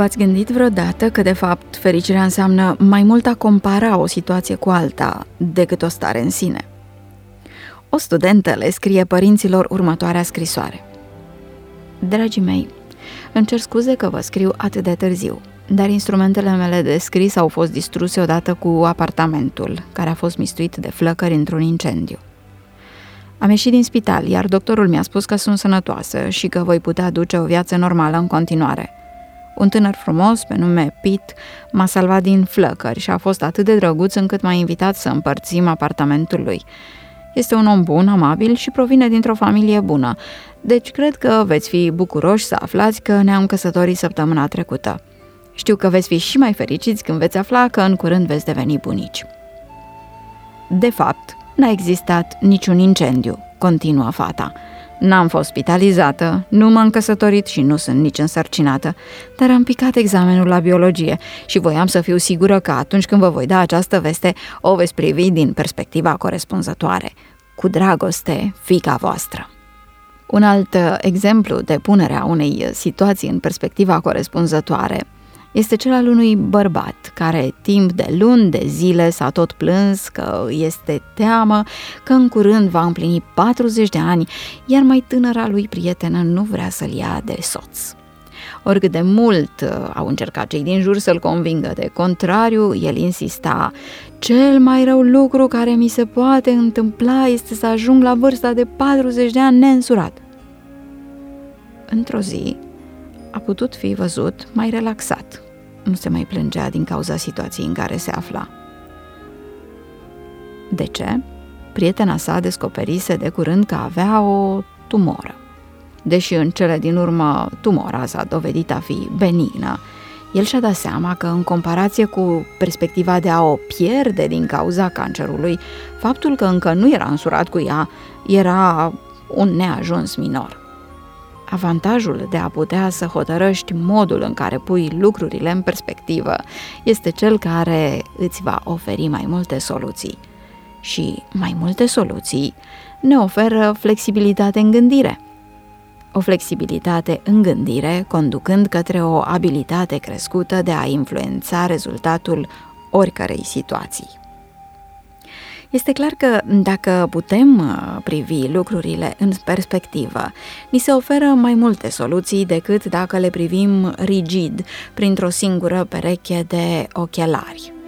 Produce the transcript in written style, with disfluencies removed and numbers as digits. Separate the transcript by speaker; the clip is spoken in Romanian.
Speaker 1: V-ați gândit vreodată că, de fapt, fericirea înseamnă mai mult a compara o situație cu alta decât o stare în sine? O studentă le scrie părinților următoarea scrisoare. Dragii mei, îmi cer scuze că vă scriu atât de târziu, dar instrumentele mele de scris au fost distruse odată cu apartamentul, care a fost mistuit de flăcări într-un incendiu. Am ieșit din spital, iar doctorul mi-a spus că sunt sănătoasă și că voi putea duce o viață normală în continuare. Un tânăr frumos, pe nume Pete, m-a salvat din flăcări și a fost atât de drăguț încât m-a invitat să împărțim apartamentul lui. Este un om bun, amabil și provine dintr-o familie bună, deci cred că veți fi bucuroși să aflați că ne-am căsătorit săptămâna trecută. Știu că veți fi și mai fericiți când veți afla că în curând veți deveni bunici. De fapt, n-a existat niciun incendiu, continuă fata. N-am fost spitalizată, nu m-am căsătorit și nu sunt nici însărcinată, dar am picat examenul la biologie și voiam să fiu sigură că atunci când vă voi da această veste, o veți privi din perspectiva corespunzătoare. Cu dragoste, fiica voastră. Un alt exemplu de punerea unei situații în perspectiva corespunzătoare este cel al unui bărbat care timp de luni de zile s-a tot plâns că este teamă că în curând va împlini 40 de ani, iar mai tânăra lui prietenă nu vrea să-l ia de soț. Oricât de mult au încercat cei din jur să-l convingă de contrariu, el insista: cel mai rău lucru care mi se poate întâmpla este să ajung la vârsta de 40 de ani neînsurat. Într-o zi a putut fi văzut mai relaxat. Nu se mai plângea din cauza situației în care se afla. De ce? Prietena sa descoperise de curând că avea o tumoră. Deși în cele din urmă tumora s-a dovedit a fi benignă, el și-a dat seama că, în comparație cu perspectiva de a o pierde din cauza cancerului, faptul că încă nu era însurat cu ea era un neajuns minor. Avantajul de a putea să hotărăști modul în care pui lucrurile în perspectivă este cel care îți va oferi mai multe soluții. Și mai multe soluții ne oferă flexibilitate în gândire. O flexibilitate în gândire conducând către o abilitate crescută de a influența rezultatul oricărei situații. Este clar că dacă putem privi lucrurile în perspectivă, ni se oferă mai multe soluții decât dacă le privim rigid printr-o singură pereche de ochelari.